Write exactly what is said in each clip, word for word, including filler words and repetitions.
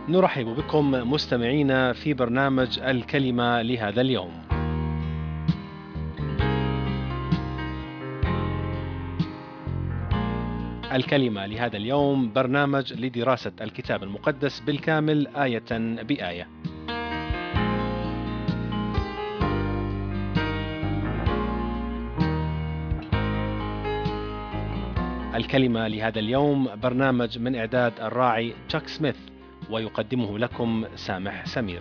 نرحب بكم مستمعينا في برنامج الكلمة لهذا اليوم. الكلمة لهذا اليوم برنامج لدراسة الكتاب المقدس بالكامل آية بآية. الكلمة لهذا اليوم برنامج من إعداد الراعي تشاك سميث، ويقدمه لكم سامح سمير.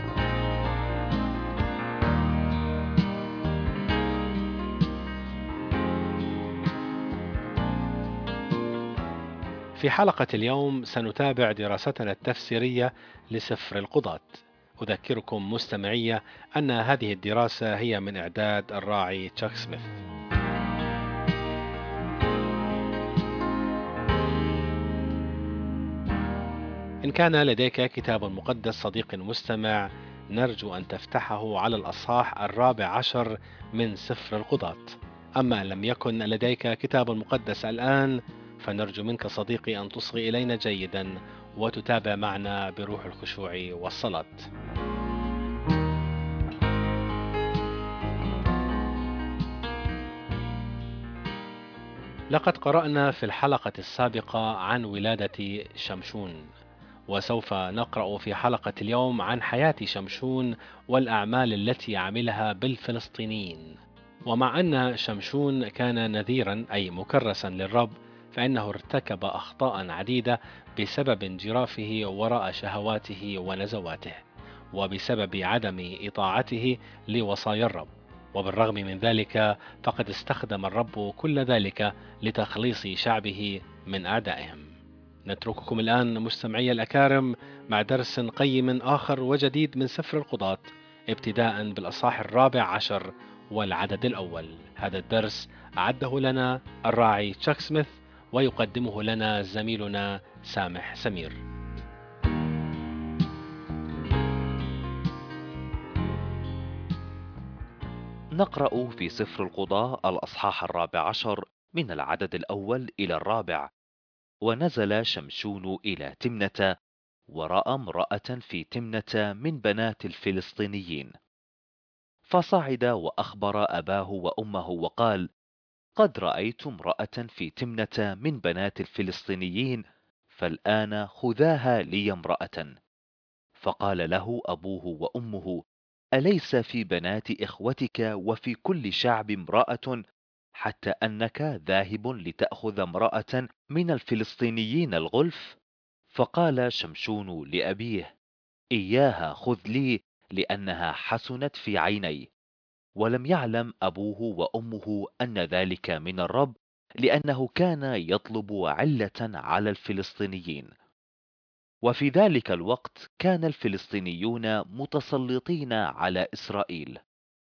في حلقة اليوم سنتابع دراستنا التفسيرية لسفر القضاة. أذكركم مستمعية أن هذه الدراسة هي من إعداد الراعي تشاك سميث. إن كان لديك كتاب مقدس صديق مستمع، نرجو أن تفتحه على الأصحاح الرابع عشر من سفر القضاة. أما إن لم يكن لديك كتاب مقدس الآن، فنرجو منك صديقي أن تصغي إلينا جيدا وتتابع معنا بروح الخشوع والصلاة. لقد قرأنا في الحلقة السابقة عن ولادة شمشون، وسوف نقرأ في حلقة اليوم عن حياة شمشون والأعمال التي عملها بالفلسطينيين. ومع أن شمشون كان نذيرا أي مكرسا للرب، فإنه ارتكب أخطاء عديدة بسبب انجرافه وراء شهواته ونزواته، وبسبب عدم إطاعته لوصايا الرب. وبالرغم من ذلك فقد استخدم الرب كل ذلك لتخليص شعبه من أعدائهم. نترككم الآن مستمعي الأكارم مع درس قيم آخر وجديد من سفر القضاة، ابتداء بالأصحاح الرابع عشر والعدد الأول. هذا الدرس أعده لنا الراعي تشاك سميث، ويقدمه لنا زميلنا سامح سمير. نقرأ في سفر القضاء الأصحاح الرابع عشر من العدد الأول إلى الرابع. ونزل شمشون إلى تمنة، ورأى امرأة في تمنة من بنات الفلسطينيين، فصعد وأخبر أباه وأمه وقال: قد رأيت امرأة في تمنة من بنات الفلسطينيين، فالآن خذاها لي امرأة. فقال له أبوه وأمه: أليس في بنات إخوتك وفي كل شعب امرأة، حتى أنك ذاهب لتأخذ امرأة من الفلسطينيين الغلف؟ فقال شمشون لأبيه: إياها خذ لي، لأنها حسنت في عيني. ولم يعلم أبوه وأمه أن ذلك من الرب، لأنه كان يطلب علة على الفلسطينيين. وفي ذلك الوقت كان الفلسطينيون متسلطين على إسرائيل.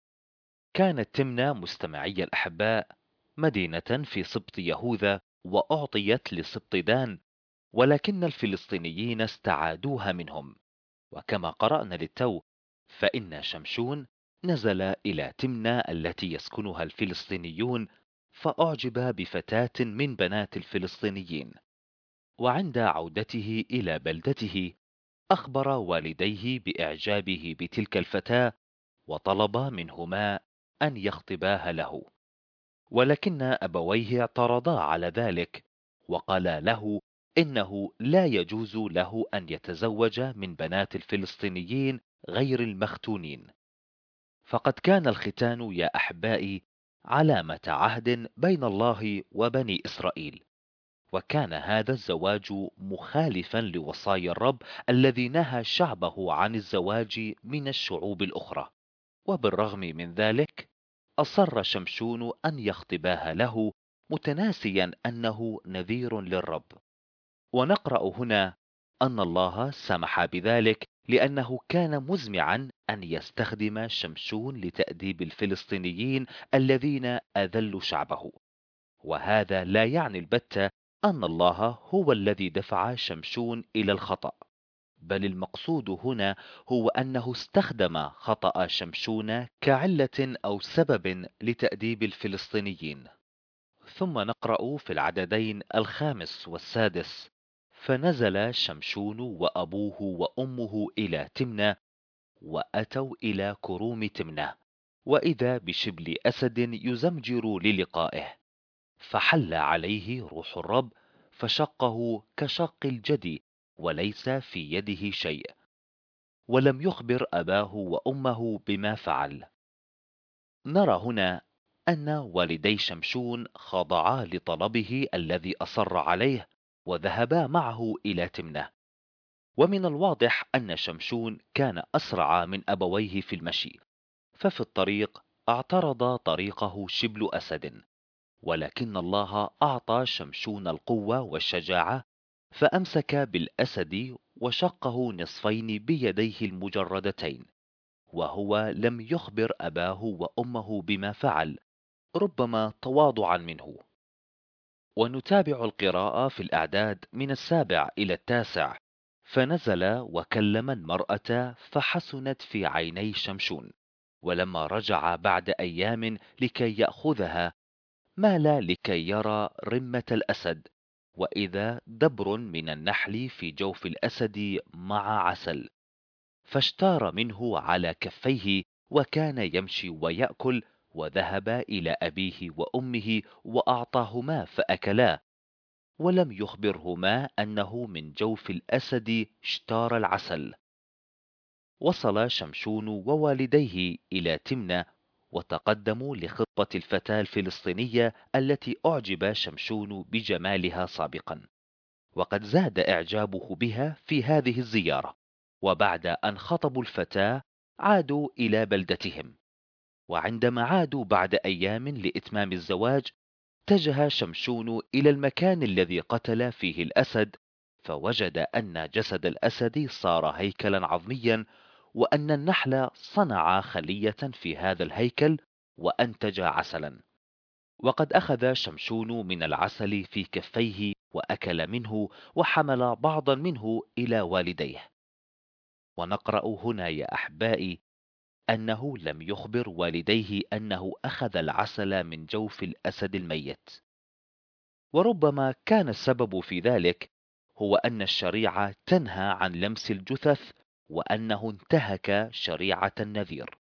كانت تمنى مستمعي الأحباء مدينة في سبط يهوذا، وأعطيت لسبط دان، ولكن الفلسطينيين استعادوها منهم. وكما قرأنا للتو، فإن شمشون نزل إلى تمنى التي يسكنها الفلسطينيون، فأعجب بفتاة من بنات الفلسطينيين. وعند عودته إلى بلدته أخبر والديه بإعجابه بتلك الفتاة، وطلب منهما أن يخطباها له. ولكن أبويه اعترضا على ذلك، وقالا له إنه لا يجوز له أن يتزوج من بنات الفلسطينيين غير المختونين. فقد كان الختان يا أحبائي علامة عهد بين الله وبني إسرائيل، وكان هذا الزواج مخالفا لوصايا الرب الذي نهى شعبه عن الزواج من الشعوب الأخرى. وبالرغم من ذلك أصر شمشون أن يخطباها له، متناسيا أنه نذير للرب. ونقرأ هنا أن الله سمح بذلك لأنه كان مزمعا أن يستخدم شمشون لتأديب الفلسطينيين الذين أذلوا شعبه. وهذا لا يعني البتة أن الله هو الذي دفع شمشون إلى الخطأ، بل المقصود هنا هو أنه استخدم خطأ شمشون كعلة أو سبب لتأديب الفلسطينيين. ثم نقرأ في العددين الخامس والسادس: فنزل شمشون وأبوه وأمه إلى تمنة، وأتوا إلى كروم تمنة، وإذا بشبل أسد يزمجر للقائه، فحل عليه روح الرب، فشقه كشق الجدي، وليس في يده شيء، ولم يخبر أباه وأمه بما فعل. نرى هنا أن والدي شمشون خضعا لطلبه الذي أصر عليه، وذهبا معه إلى تمنة. ومن الواضح أن شمشون كان أسرع من أبويه في المشي، ففي الطريق اعترض طريقه شبل أسد، ولكن الله أعطى شمشون القوة والشجاعة، فأمسك بالأسد وشقه نصفين بيديه المجردتين، وهو لم يخبر أباه وأمه بما فعل، ربما تواضعا منه. ونتابع القراءة في الأعداد من السابع إلى التاسع. فنزل وكلم المرأة فحسنت في عيني شمشون، ولما رجع بعد أيام لكي يأخذها، مال لكي يرى رمة الأسد، وإذا دبر من النحل في جوف الأسد مع عسل، فاشتار منه على كفيه، وكان يمشي ويأكل، وذهب إلى أبيه وأمه وأعطاهما فأكلا، ولم يخبرهما أنه من جوف الأسد اشتار العسل. وصل شمشون ووالديه إلى تمنة، وتقدموا لخطبة الفتاة الفلسطينية التي أعجب شمشون بجمالها سابقا، وقد زاد إعجابه بها في هذه الزيارة. وبعد أن خطبوا الفتاة عادوا إلى بلدتهم، وعندما عادوا بعد أيام لإتمام الزواج، اتجه شمشون إلى المكان الذي قتل فيه الأسد، فوجد أن جسد الأسد صار هيكلا عظميا، وأن النحل صنع خلية في هذا الهيكل وأنتج عسلا. وقد أخذ شمشون من العسل في كفيه وأكل منه، وحمل بعضا منه إلى والديه. ونقرأ هنا يا أحبائي أنه لم يخبر والديه أنه أخذ العسل من جوف الأسد الميت، وربما كان السبب في ذلك هو أن الشريعة تنهى عن لمس الجثث، وأنه انتهك شريعة النذير.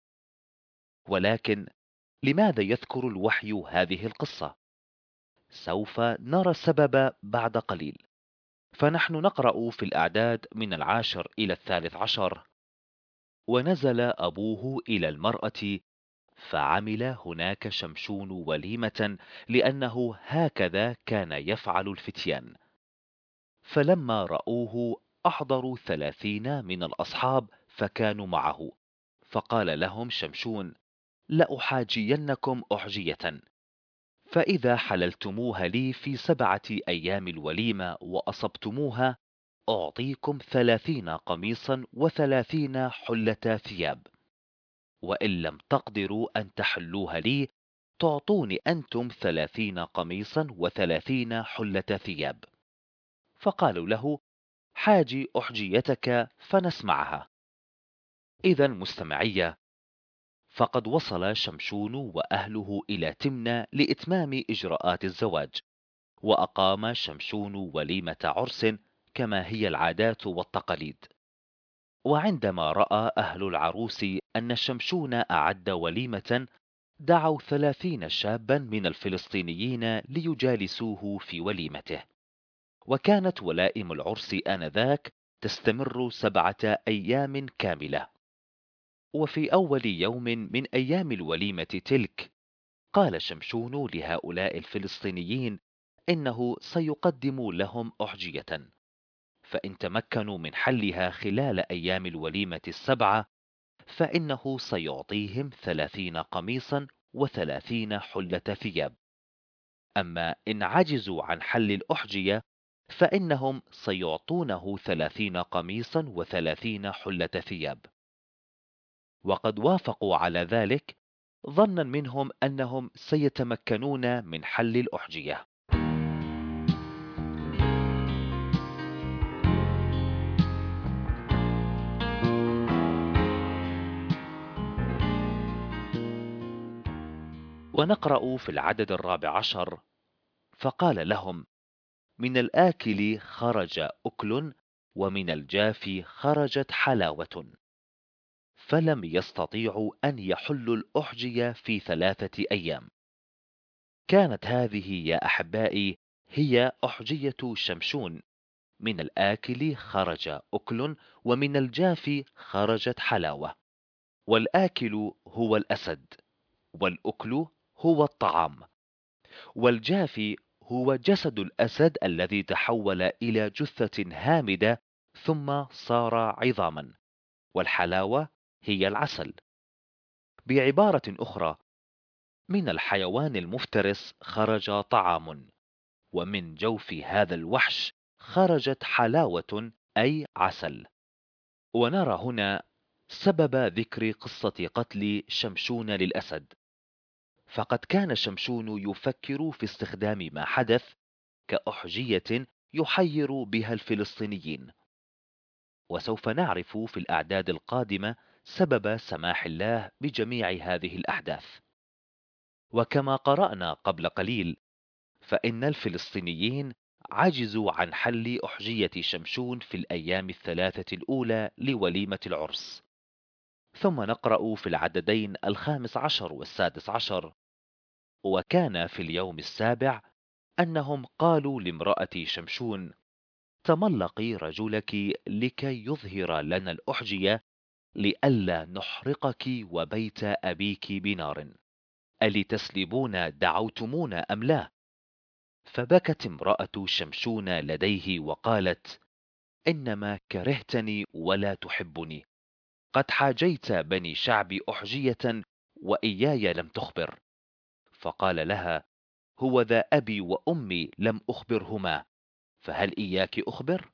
ولكن لماذا يذكر الوحي هذه القصة؟ سوف نرى السبب بعد قليل. فنحن نقرأ في الأعداد من العاشر إلى الثالث عشر: ونزل أبوه إلى المرأة، فعمل هناك شمشون وليمة، لأنه هكذا كان يفعل الفتيان. فلما رأوه أحضروا ثلاثين من الأصحاب فكانوا معه، فقال لهم شمشون: لأحاجينكم أحجية، فإذا حللتموها لي في سبعة أيام الوليمة وأصبتموها، أعطيكم ثلاثين قميصا وثلاثين حلة ثياب، وإن لم تقدروا أن تحلوها لي، تعطوني أنتم ثلاثين قميصا وثلاثين حلة ثياب. فقالوا له: حاجي أحجيتك فنسمعها. إذا مستمعية، فقد وصل شمشون وأهله إلى تمنة لإتمام إجراءات الزواج، وأقام شمشون وليمة عرس كما هي العادات والتقاليد. وعندما رأى أهل العروس أن شمشون أعد وليمة، دعوا ثلاثين شابا من الفلسطينيين ليجالسوه في وليمته. وكانت ولائم العرس آنذاك تستمر سبعة أيام كاملة. وفي أول يوم من أيام الوليمة تلك، قال شمشون لهؤلاء الفلسطينيين إنه سيقدم لهم أحجية، فإن تمكنوا من حلها خلال أيام الوليمة السبعة، فإنه سيعطيهم ثلاثين قميصا وثلاثين حلة ثياب. أما إن عجزوا عن حل الأحجية، فإنهم سيعطونه ثلاثين قميصا وثلاثين حلة ثياب. وقد وافقوا على ذلك، ظنا منهم أنهم سيتمكنون من حل الأحجية. ونقرأ في العدد الرابع عشر: فقال لهم: من الآكل خرج أكل، ومن الجاف خرجت حلاوة، فلم يستطيعوا أن يحلوا الأحجية في ثلاثة أيام. كانت هذه يا أحبائي هي أحجية شمشون: من الآكل خرج أكل، ومن الجاف خرجت حلاوة. والآكل هو الأسد، والأكل هو الطعام، والجاف هو جسد الأسد الذي تحول إلى جثة هامدة ثم صار عظاما، والحلاوة هي العسل. بعبارة أخرى، من الحيوان المفترس خرج طعام، ومن جوف هذا الوحش خرجت حلاوة أي عسل. ونرى هنا سبب ذكر قصة قتل شمشون للأسد، فقد كان شمشون يفكر في استخدام ما حدث كأحجية يحير بها الفلسطينيين. وسوف نعرف في الأعداد القادمة سبب سماح الله بجميع هذه الأحداث. وكما قرأنا قبل قليل، فإن الفلسطينيين عجزوا عن حل أحجية شمشون في الأيام الثلاثة الأولى لوليمة العرس. ثم نقرأ في العددين الخامس عشر والسادس عشر: وكان في اليوم السابع أنهم قالوا لامرأة شمشون: تملقي رجلك لكي يظهر لنا الأحجية، لئلا نحرقك وبيت أبيك بنار، ألتسلبون دعوتمونا أم لا؟ فبكت امرأة شمشون لديه وقالت: إنما كرهتني ولا تحبني، قد حاجيت بني شعبي أحجية وإياي لم تخبر. فقال لها: هو ذا أبي وأمي لم أخبرهما، فهل إياك أخبر؟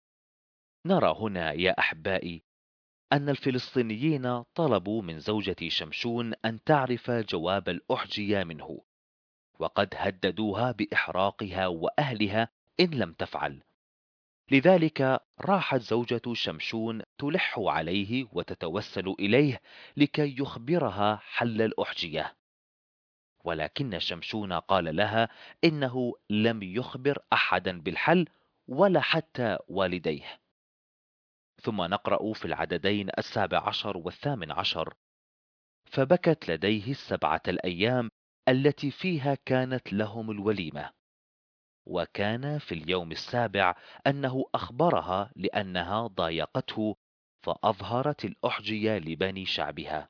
نرى هنا يا أحبائي أن الفلسطينيين طلبوا من زوجة شمشون أن تعرف جواب الأحجية منه، وقد هددوها بإحراقها وأهلها إن لم تفعل. لذلك راحت زوجة شمشون تلح عليه وتتوسل إليه لكي يخبرها حل الأحجية، ولكن شمشون قال لها إنه لم يخبر أحدا بالحل ولا حتى والديه. ثم نقرأ في العددين السابع عشر والثامن عشر: فبكت لديه السبعة الأيام التي فيها كانت لهم الوليمة. وكان في اليوم السابع أنه أخبرها لأنها ضايقته، فأظهرت الأحجية لبني شعبها.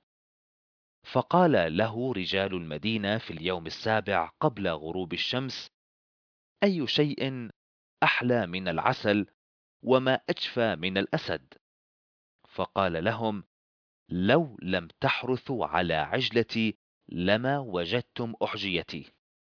فقال له رجال المدينة في اليوم السابع قبل غروب الشمس: أي شيء أحلى من العسل، وما أجفى من الأسد؟ فقال لهم: لو لم تحرثوا على عجلتي لما وجدتم أحجيتي.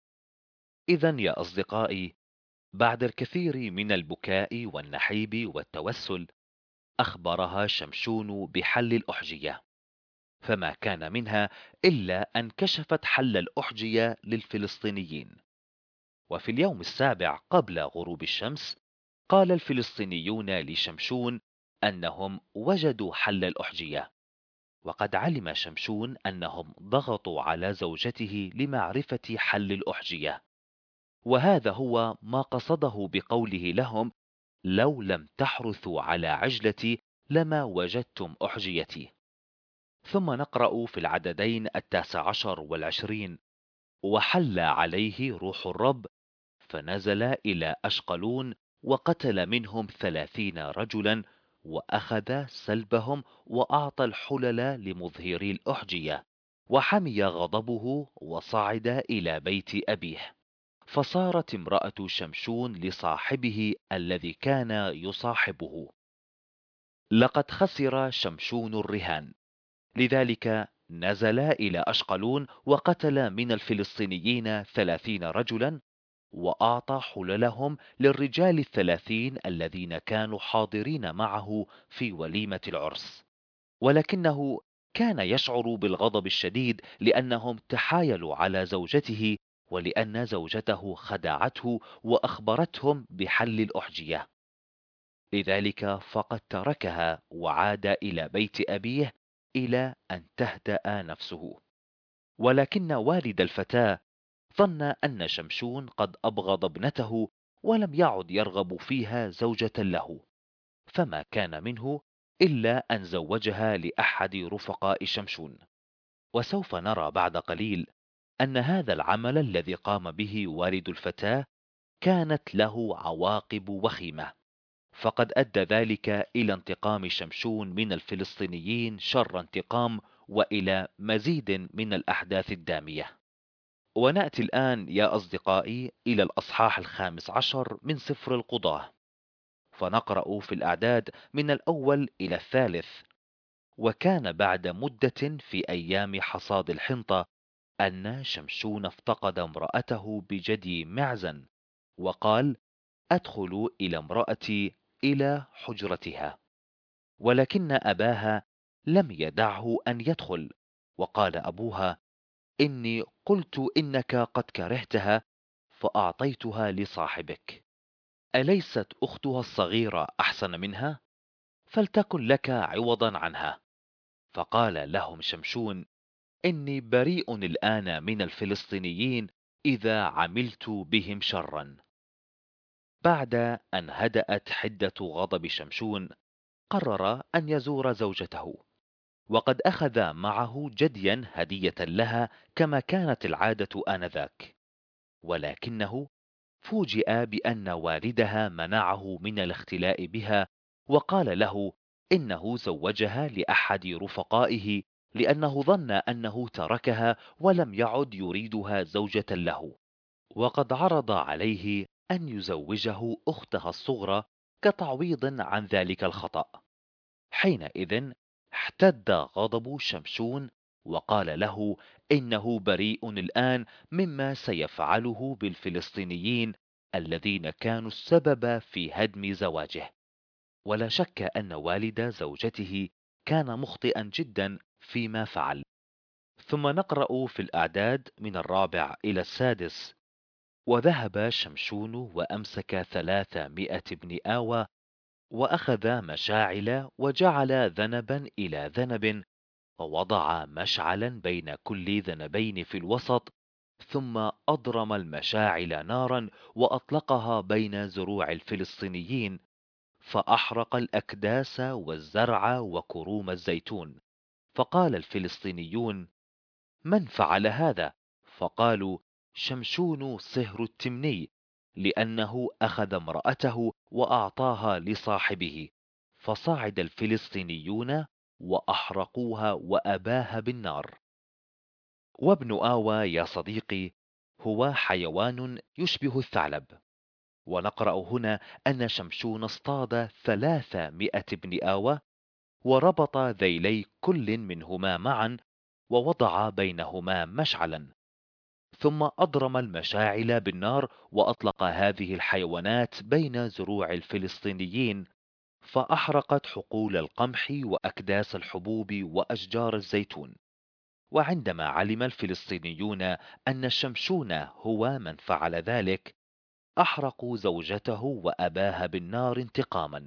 إذن يا أصدقائي، بعد الكثير من البكاء والنحيب والتوسل، أخبرها شمشون بحل الأحجية، فما كان منها إلا أن كشفت حل الأحجية للفلسطينيين. وفي اليوم السابع قبل غروب الشمس قال الفلسطينيون لشمشون أنهم وجدوا حل الأحجية، وقد علم شمشون أنهم ضغطوا على زوجته لمعرفة حل الأحجية، وهذا هو ما قصده بقوله لهم: لو لم تحرثوا على عجلتي لما وجدتم أحجيتي. ثم نقرأ في العددين التاسع عشر والعشرين: وحل عليه روح الرب، فنزل إلى أشقلون وقتل منهم ثلاثين رجلا، وأخذ سلبهم وأعطى الحلل لمظهري الأحجية، وحمي غضبه وصعد إلى بيت أبيه. فصارت امرأة شمشون لصاحبه الذي كان يصاحبه: لقد خسر شمشون الرهان. لذلك نزل إلى أشقلون وقتل من الفلسطينيين ثلاثين رجلا، وأعطى حللهم للرجال الثلاثين الذين كانوا حاضرين معه في وليمة العرس. ولكنه كان يشعر بالغضب الشديد لأنهم تحايلوا على زوجته، ولأن زوجته خدعته وأخبرتهم بحل الأحجية. لذلك فقد تركها وعاد إلى بيت أبيه إلى أن تهدأ نفسه. ولكن والد الفتاة ظن أن شمشون قد أبغض ابنته، ولم يعد يرغب فيها زوجة له، فما كان منه إلا أن زوجها لأحد رفقاء شمشون. وسوف نرى بعد قليل أن هذا العمل الذي قام به والد الفتاة كانت له عواقب وخيمة، فقد أدى ذلك إلى انتقام شمشون من الفلسطينيين شر انتقام، وإلى مزيد من الأحداث الدامية. ونأتي الآن يا أصدقائي إلى الأصحاح الخامس عشر من سفر القضاة، فنقرأ في الأعداد من الأول إلى الثالث. وكان بعد مدة في أيام حصاد الحنطة أن شمشون افتقد امرأته بجدي معزن، وقال: أدخل إلى امرأتي إلى حجرتها. ولكن أباها لم يدعه أن يدخل، وقال أبوها: إني قلت إنك قد كرهتها فأعطيتها لصاحبك، أليست أختها الصغيرة أحسن منها؟ فلتكن لك عوضا عنها. فقال لهم شمشون: إني بريء الآن من الفلسطينيين إذا عملت بهم شرا. بعد أن هدأت حدة غضب شمشون، قرر أن يزور زوجته، وقد أخذ معه جديا هدية لها كما كانت العادة آنذاك. ولكنه فوجئ بأن والدها منعه من الاختلاء بها، وقال له إنه زوجها لأحد رفقائه لأنه ظن أنه تركها ولم يعد يريدها زوجة له، وقد عرض عليه أن يزوجه أختها الصغرى كتعويض عن ذلك الخطأ. حينئذ احتد غضب شمشون، وقال له إنه بريء الآن مما سيفعله بالفلسطينيين الذين كانوا السبب في هدم زواجه. ولا شك أن والد زوجته كان مخطئا جدا فيما فعل. ثم نقرأ في الأعداد من الرابع إلى السادس: وذهب شمشون وأمسك ثلاثمائة ابن آوى، وأخذ مشاعل وجعل ذنبا إلى ذنب، ووضع مشعلا بين كل ذنبين في الوسط، ثم أضرم المشاعل نارا وأطلقها بين زروع الفلسطينيين، فأحرق الأكداس والزرع وكروم الزيتون. فقال الفلسطينيون: من فعل هذا؟ فقالوا: شمشون صهر التمني، لأنه أخذ امرأته وأعطاها لصاحبه. فصعد الفلسطينيون وأحرقوها وأباها بالنار. وابن آوى يا صديقي هو حيوان يشبه الثعلب. ونقرأ هنا أن شمشون اصطاد ثلاثمائة ابن آوى، وربط ذيلي كل منهما معا، ووضع بينهما مشعلا، ثم أضرم المشاعل بالنار وأطلق هذه الحيوانات بين زروع الفلسطينيين، فأحرقت حقول القمح وأكداس الحبوب وأشجار الزيتون. وعندما علم الفلسطينيون أن شمشون هو من فعل ذلك، أحرقوا زوجته وأباها بالنار انتقاما.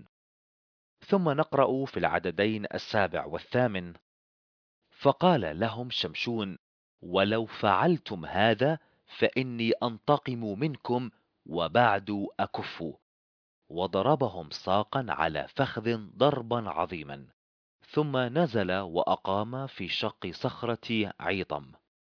ثم نقرأ في العددين السابع والثامن: فقال لهم شمشون: ولو فعلتم هذا فإني أنتقم منكم وبعد أكف. وضربهم ساقا على فخذ ضربا عظيما، ثم نزل وأقام في شق صخرة عيطم.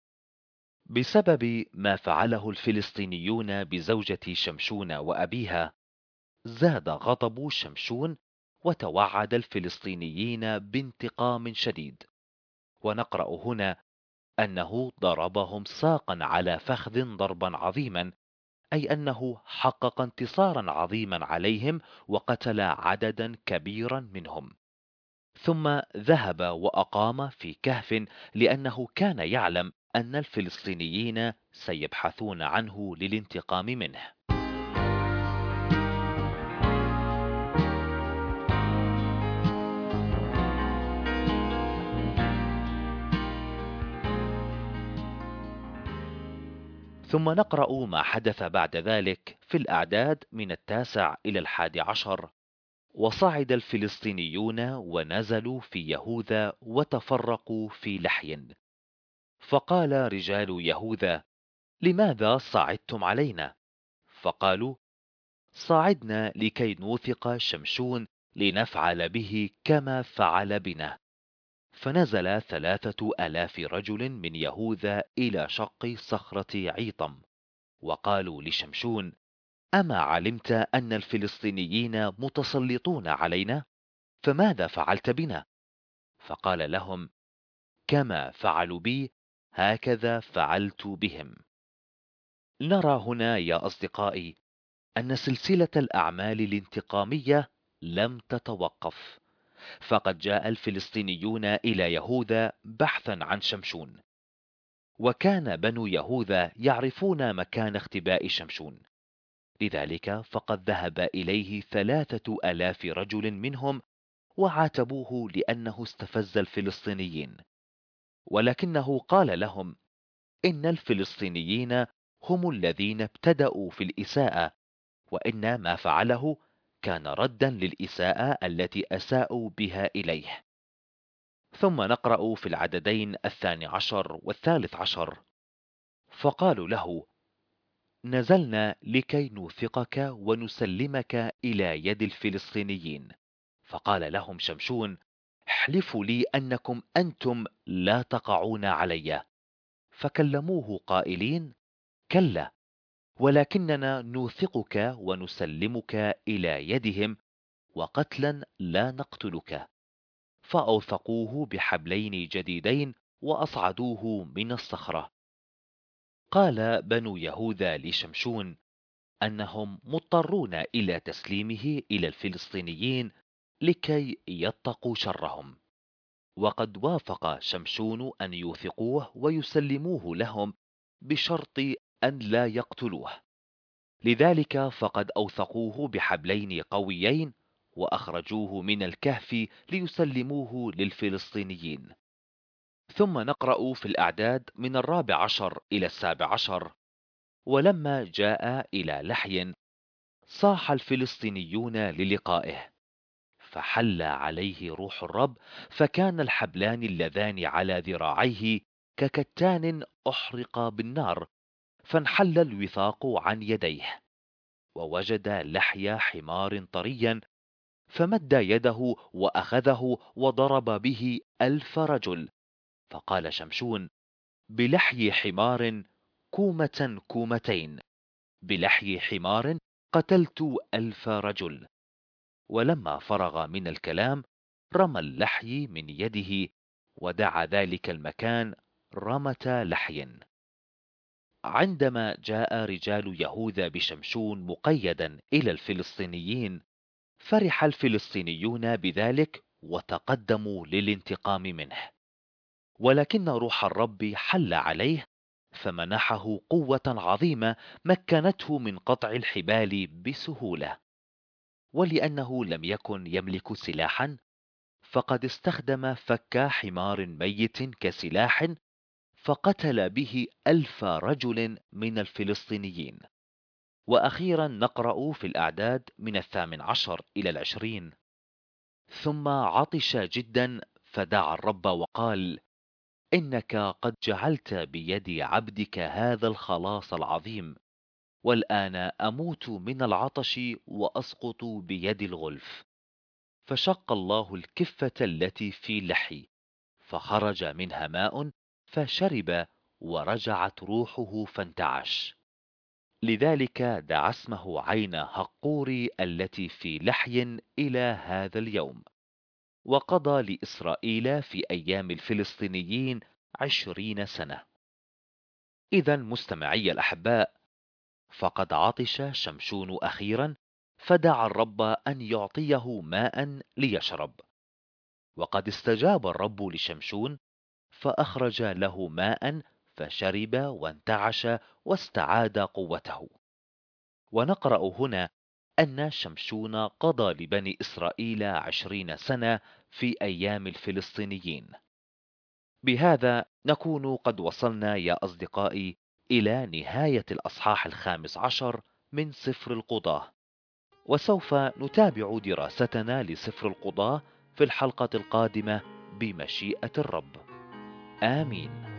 بسبب ما فعله الفلسطينيون بزوجة شمشون وأبيها، زاد غضب شمشون، وتوعد الفلسطينيين بانتقام شديد. ونقرأ هنا أنه ضربهم ساقا على فخذ ضربا عظيما، أي أنه حقق انتصارا عظيما عليهم وقتل عددا كبيرا منهم. ثم ذهب وأقام في كهف، لأنه كان يعلم أن الفلسطينيين سيبحثون عنه للانتقام منه. ثم نقرأ ما حدث بعد ذلك في الأعداد من التاسع إلى الحادي عشر: وصعد الفلسطينيون ونزلوا في يهوذا وتفرقوا في لحي. فقال رجال يهوذا: لماذا صعدتم علينا؟ فقالوا: صعدنا لكي نوثق شمشون لنفعل به كما فعل بنا. فنزل ثلاثة آلاف رجل من يهوذا إلى شق صخرة عيطم، وقالوا لشمشون: أما علمت أن الفلسطينيين متسلطون علينا؟ فماذا فعلت بنا؟ فقال لهم: كما فعلوا بي هكذا فعلت بهم. نرى هنا يا أصدقائي أن سلسلة الأعمال الانتقامية لم تتوقف، فقد جاء الفلسطينيون إلى يهوذا بحثا عن شمشون، وكان بنو يهوذا يعرفون مكان اختباء شمشون، لذلك فقد ذهب إليه ثلاثة آلاف رجل منهم وعاتبوه لأنه استفز الفلسطينيين، ولكنه قال لهم: إن الفلسطينيين هم الذين ابتدأوا في الإساءة، وإن ما فعله كان ردا للإساءة التي أساءوا بها إليه. ثم نقرأ في العددين الثاني عشر والثالث عشر: فقالوا له: نزلنا لكي نوثقك ونسلمك إلى يد الفلسطينيين. فقال لهم شمشون: احلفوا لي أنكم أنتم لا تقعون علي. فكلموه قائلين: كلا، ولكننا نوثقك ونسلمك إلى يدهم، وقتلا لا نقتلك. فأوثقوه بحبلين جديدين وأصعدوه من الصخرة. قال بنو يهوذا لشمشون أنهم مضطرون إلى تسليمه إلى الفلسطينيين لكي يتقوا شرهم، وقد وافق شمشون أن يوثقوه ويسلموه لهم بشرط أن لا يقتلوه، لذلك فقد أوثقوه بحبلين قويين وأخرجوه من الكهف ليسلموه للفلسطينيين. ثم نقرأ في الأعداد من الرابع عشر إلى السابع عشر: ولما جاء إلى لحي صاح الفلسطينيون للقائه، فحل عليه روح الرب، فكان الحبلان اللذان على ذراعيه ككتان أحرق بالنار، فانحل الوثاق عن يديه، ووجد لحي حمار طريا، فمد يده وأخذه وضرب به ألف رجل. فقال شمشون: بلحي حمار كومة كومتين، بلحي حمار قتلت ألف رجل. ولما فرغ من الكلام رمى اللحي من يده، ودعا ذلك المكان رمة لحي. عندما جاء رجال يهوذا بشمشون مقيدا إلى الفلسطينيين، فرح الفلسطينيون بذلك وتقدموا للانتقام منه، ولكن روح الرب حل عليه، فمنحه قوة عظيمة مكنته من قطع الحبال بسهولة. ولأنه لم يكن يملك سلاحا، فقد استخدم فك حمار ميت كسلاح، فقتل به ألف رجل من الفلسطينيين. وأخيرا نقرأ في الأعداد من الثامن عشر إلى العشرين: ثم عطش جدا فدعا الرب وقال: إنك قد جعلت بيد عبدك هذا الخلاص العظيم، والآن أموت من العطش وأسقط بيد الغلف. فشق الله الكفة التي في لحي، فخرج منها ماء، فشرب، ورجعت روحه فانتعش. لذلك دعا اسمه عين هقوري التي في لحي إلى هذا اليوم. وقضى لإسرائيل في أيام الفلسطينيين عشرين سنة. إذا مستمعي الأحباء، فقد عطش شمشون أخيرا، فدعا الرب أن يعطيه ماء ليشرب، وقد استجاب الرب لشمشون، فأخرج له ماء، فشرب وانتعش واستعاد قوته. ونقرأ هنا أن شمشون قضى لبني إسرائيل عشرين سنة في أيام الفلسطينيين. بهذا نكون قد وصلنا يا أصدقائي إلى نهاية الأصحاح الخامس عشر من سفر القضاة، وسوف نتابع دراستنا لسفر القضاة في الحلقة القادمة بمشيئة الرب. آمين.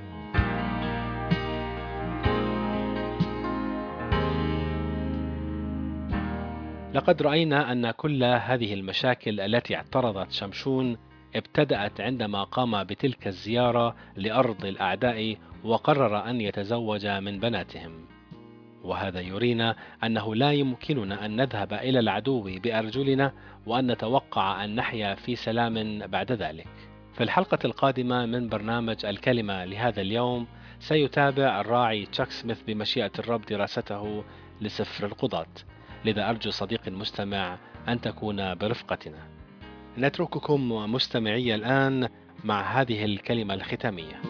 لقد رأينا أن كل هذه المشاكل التي اعترضت شمشون ابتدأت عندما قام بتلك الزيارة لأرض الأعداء وقرر أن يتزوج من بناتهم. وهذا يرينا أنه لا يمكننا أن نذهب إلى العدو بأرجلنا وأن نتوقع أن نحيا في سلام بعد ذلك. في الحلقة القادمة من برنامج الكلمة لهذا اليوم سيتابع الراعي تشاك سميث بمشيئة الرب دراسته لسفر القضاة، لذا أرجو صديقي المستمع أن تكون برفقتنا. نترككم مستمعي الآن مع هذه الكلمة الختامية.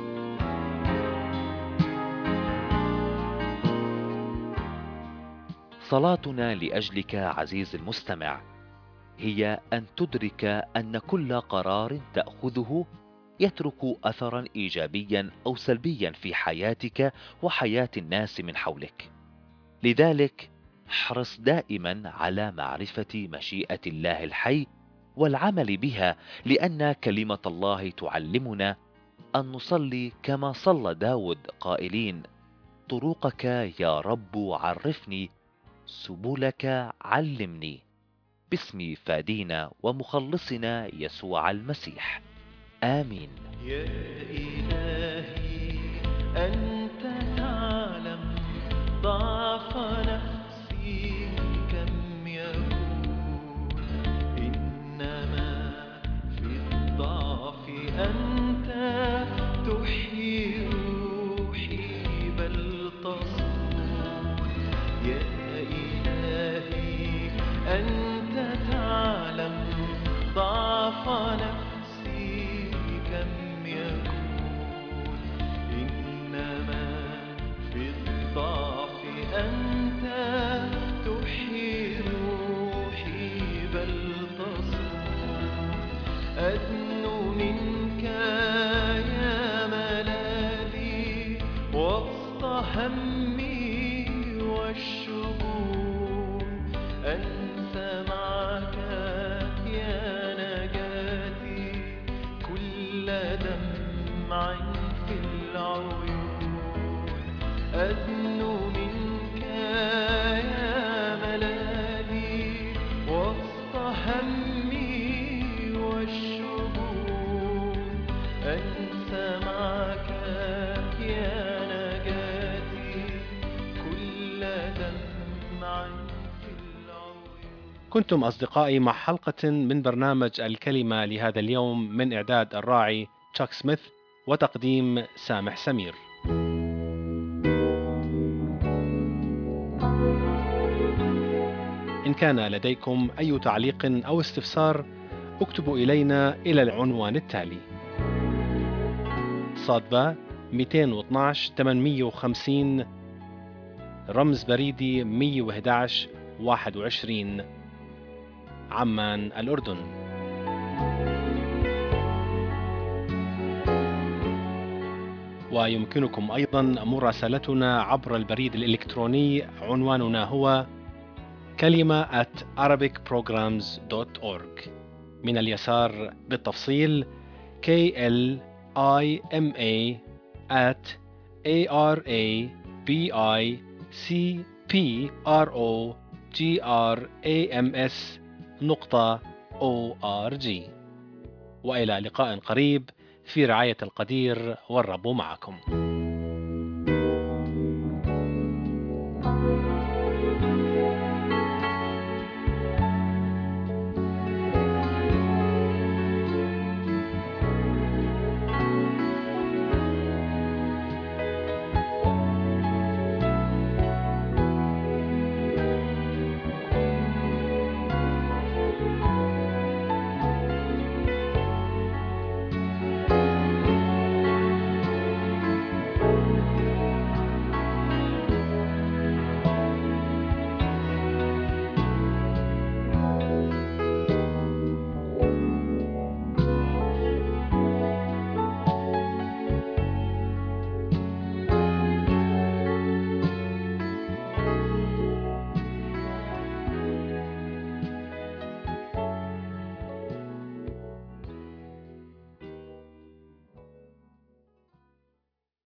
صلاتنا لأجلك عزيزي المستمع هي أن تدرك أن كل قرار تأخذه يترك أثرا إيجابيا أو سلبيا في حياتك وحياة الناس من حولك. لذلك احرص دائما على معرفة مشيئة الله الحي والعمل بها، لأن كلمة الله تعلمنا أن نصلي كما صلى داود قائلين: طرقك يا رب عرفني، سبلك علمني، باسم فادينا ومخلصنا يسوع المسيح. آمين. يا إلهي أنت تعلم ضعف نفسي كم يكون، إنما في الضعف أنت تحيي روحي بل تصون. يا إلهي أنت تعلم ضعف نفسي كم يكون، إنما في الضعف أنت تحيي روحي بل تصون. أدنو منك يا ملاذي وسط همي والشجون، أنسى معك يا نجاتي كل دمع في العيون. أدنو منك يا ملاذي وسط همي والشجون، أنسى معك يا نجاتي كل دمع في العيون. كنتم أصدقائي مع حلقة من برنامج الكلمة لهذا اليوم من إعداد الراعي تشاك سميث وتقديم سامح سمير. إن كان لديكم أي تعليق أو استفسار اكتبوا إلينا إلى العنوان التالي: صادبة مئتين واثناشر ثمانمئة وخمسين، رمز بريدي مئة وأحد عشر واحد وعشرين، عمان الأردن. ويمكنكم أيضا مراسلتنا عبر البريد الإلكتروني، عنواننا هو كلمة at arabic programs dot org. من اليسار بالتفصيل K L I M A at A R A B I C P R O G R A M S نقطة O R G. وإلى لقاء قريب في رعاية القدير، والرب معكم.